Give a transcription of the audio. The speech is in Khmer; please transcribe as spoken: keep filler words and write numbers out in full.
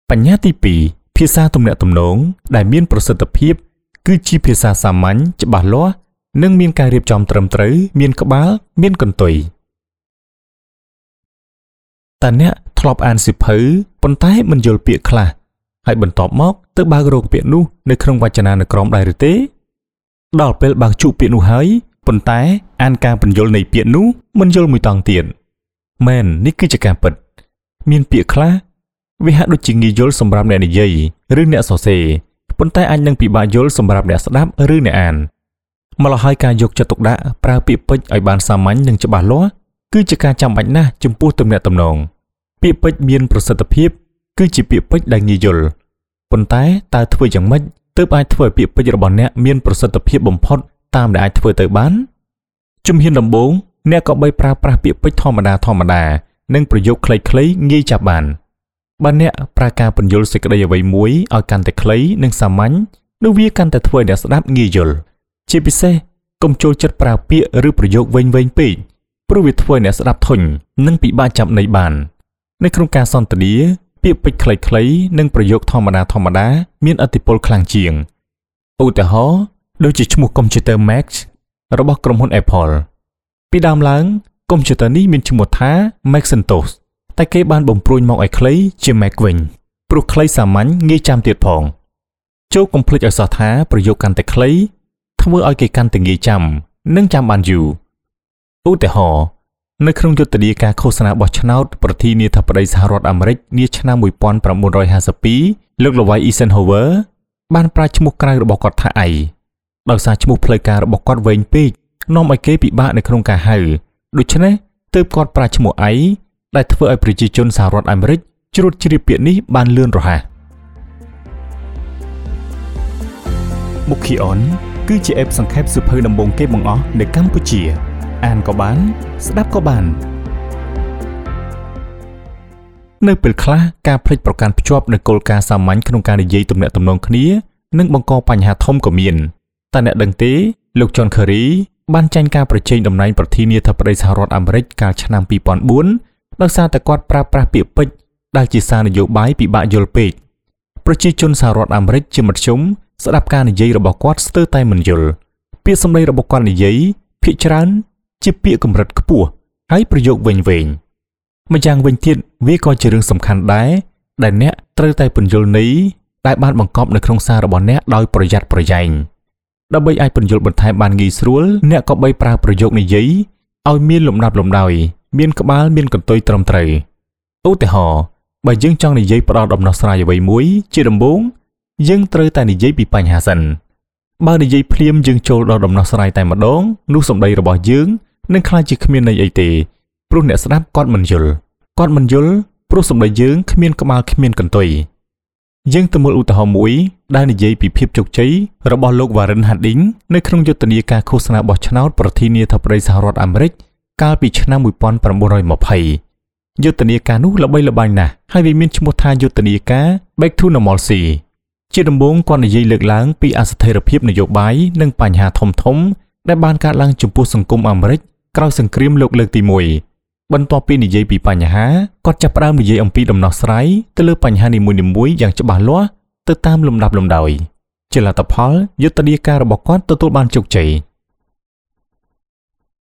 បញ្ញាទីពីរភាសាទំនាក់ទំនងដែលមានប្រសិទ្ធភាពគឺជាភាសាសាមញ្ញច្បាស់លាស់និងមានការរៀបចំត្រឹមត្រូវមានក្បាលមានកន្ទុយតើអ្នកធ្លាប់អានសៀវភៅប៉ុន្តែមិនយល់ពាក្យខ្លះហើយបន្ទាប់មកទៅបើករកពាក្យនោះនៅក្នុងវចនានុក្រមដែរឬទេដល់ពេលបើកជក់ពាក្យនោះហើយប៉ុន្តែអានការពន្យល់នៃពាក្យនោះមិនយល់មួយតង់ទៀតមែននេះគឺជាការពិតមានពាក្យខ្លះវាហាក់ដូចជាងាយយល់សម្រាប់អ្នកនិយាយឬអ្នកសរសេរប៉ុន្តែអាចនឹងពិបាកយល់សម្រាប់អ្នកស្ដាប់ឬអ្នកអានម្ល៉េះហើយការយកចិត្តទុកដាក់ប្រើពាក្យពេចន៍ឲ្យបានសាមញ្ញនិងច្បាស់លាស់គឺជាការចាំបាច់ណាស់ចំពោះទំនាក់ទំនងពាក្យពេចន៍មានប្រសិទ្ធភាពគឺជាពាក្យពេចន៍ដែលងាយយល់ប៉ុន្តែតើធ្វើយ៉ាងម៉េចទើបអាចធ្វើឲ្យពាក្យពេចន៍របស់អ្នកមានប្រសិទ្ធភាពបំផុតតាមដែលអាចធ្វើទៅបានជំហានដំបូងអ្នកក៏បីប្រើប្រាស់ពាក្យពេចន៍ធម្មតាធម្មតានិងប្រយោគខ្លីៗងាយចាប់បានបើអ្នកប្រើការពន្យល់សេចក្តីអ្វីមួយឲ្យកាន់តែខ្លីនិងសាមញ្ញនោះវាកាន់តែធ្វើឲ្យអ្នកស្ដាប់ងាយយល់ជាពិសេសកុំចូលចិត្តប្រើពាក្យឬប្រយោគវែងៗពេកព្រោះវាធ្វើឲ្យអ្នកស្ដាប់ធុញនិងពិបាកចាប់ន័យបាននៅក្នុងការសន្ទនាពាក្យពេចន៍ខ្លីៗនិងប្រយោគធម្មតាធម្មតាមានឥទ្ធិពលខ្លាំងជាងឧទាហរណ៍ដូចជាឈ្មោះកុំព្យូទ័រ Mac របស់ក្រុមហ៊ុន Apple ពីដើមឡើងកុំព្យូទ័រនេះមានឈ្មោះថា Macintosh តែគេបានបំព្រួញមកឲ្យខ្លីជា Mac វិញព្រោះខ្លីសាមញ្ញងាយចាំទៀតផងចូលកុំភ្លេចឲ្យសោះថាប្រយោគកាន់តែខ្លីធ្វើឲ្យគេកាន់តែងាយចាំនិងចាំបានយូរឧទាហរណ៍នៅក្នុងយុទ្ធនាការឃោសនាបោះឆ្នោតប្រធានាធិបតីសហរដ្ឋអាមេរិកនាឆ្នាំmột nghìn chín trăm năm mươi haiលោកល្វី Eisenhower បានប្រើឈ្មោះក្រៅរបស់គាត់ថាអីដោយសារឈ្មោះផ្លូវការរបស់គាត់វែងពេកនាំឲ្យគេពិបាកនៅក្នុងការហៅដូច្នេះទើបគាត់ប្រើឈ្មោះអីដែលធ្វើឲ្យប្រជាជនសហរដ្ឋអាមេរិកជ្រួតជ្រាបពាក្យនេះបានលឿនរហ័ស Mukion គឺជាអេបសង្ខេបសៀវភៅដំបូងគេបង្អស់នៅកម្ពុជាអានក៏បានស្ដាប់ក៏បាននៅពេលខ្លះការភ្លេចប្រកាន់ភ្ជាប់នូវគោលការណ៍សាមញ្ញក្នុងការនិយាយទំនាក់ទំនងគ្នានឹងបង្កបញ្ហាធំក៏មានតែអ្នកដឹងទេលោក John Kerry បានចាញ់ការប្រជែងតំណែងប្រធានាធិបតីសហរដ្ឋអាមេរិកកាលឆ្នាំពីរពាន់បួនដោយសារតែគាត់ប្រើប្រាស់ពាក្យពេចន៍ដែលជាសារនយោបាយពិបាកយល់ពេកប្រជាជនសហរដ្ឋអាមេរិកជាមធ្យមស្ដាប់ការនិយាយរបស់គាត់ស្ទើរតែមិនយល់ពាក្យសម្ដីរបស់គាត់និយាយភាគច្រើនជាពាក្យកម្រិតខ្ពស់ហើយប្រយោគវែងៗម្យ៉ាងវិញទៀតវាក៏ជារឿងសំខាន់ដែរដែលអ្នកត្រូវតែពន្យល់ន័យដែលបានបង្កប់នៅក្នុងសាររបស់អ្នកដោយប្រយ័ត្នប្រយែងដើម្បីអាចពន្យល់បន្ថែមបានងាយស្រួលអ្នកក៏បីប្រើប្រយោគនិយាយឲ្យមានលំដាប់លំដោយមានក្បាលមានកន្ទុយត្រឹមត្រូវឧទាហរណ៍បើយើងចង់និយាយផ្ដល់ដំណោះស្រាយអ្វីមួយជាដំបូងយើងត្រូវតែនិយាយពីបញ្ហាសិនបើនិយាយភ្លាមយើងចូលដល់ដំណោះស្រាយតែម្ដងនោះសម្ដីរបស់យើងនឹងខ្លាចជាគ្មានន័យអីទេព្រោះអ្នកស្ដាប់គាត់មិនយល់គាត់មិនយល់ព្រោះសម្ដីយើងគ្មានក្បាលគ្មានកន្ទុយយើងទៅមើលឧទាហរណ៍មួយដែលនិយាយពីភាពជោគជ័យរបស់លោក Warren Harding នៅក្នុងយុទ្ធនាការឃោសនាបោះឆ្នោតប្រធានាធិបតីសហរដ្ឋអាមេរិកកាលពីឆ្នាំmột nghìn chín trăm hai mươiយុទ្ធនាការនោះល្បីល្បាញណាស់ហើយវាមានឈ្មោះថាយុទ្ធនាការ Back to Normalcy ជាដំបូងគាត់និយាយលើកឡើងពីអស្ថិរភាពនយោបាយនិងបញ្ហាធំធំដែលបានកើតឡើងចំពោះសង្គមអាមេរិកក្រោយសង្គ្រាមលោកលើកទីមួយបន្ទាប់ពីនិយាយពីបញ្ហាគាត់ចាប់ផ្ដើមនិយាយអំពីដំណោះស្រាយទៅលើបញ្ហានីមួយៗយ៉ាងច្បាស់លាស់ទៅតាមលំដាប់លំដោយជាលទ្ធផលយុទ្ធនាការរបស់គាត់ទទួលបានជោគជ័យ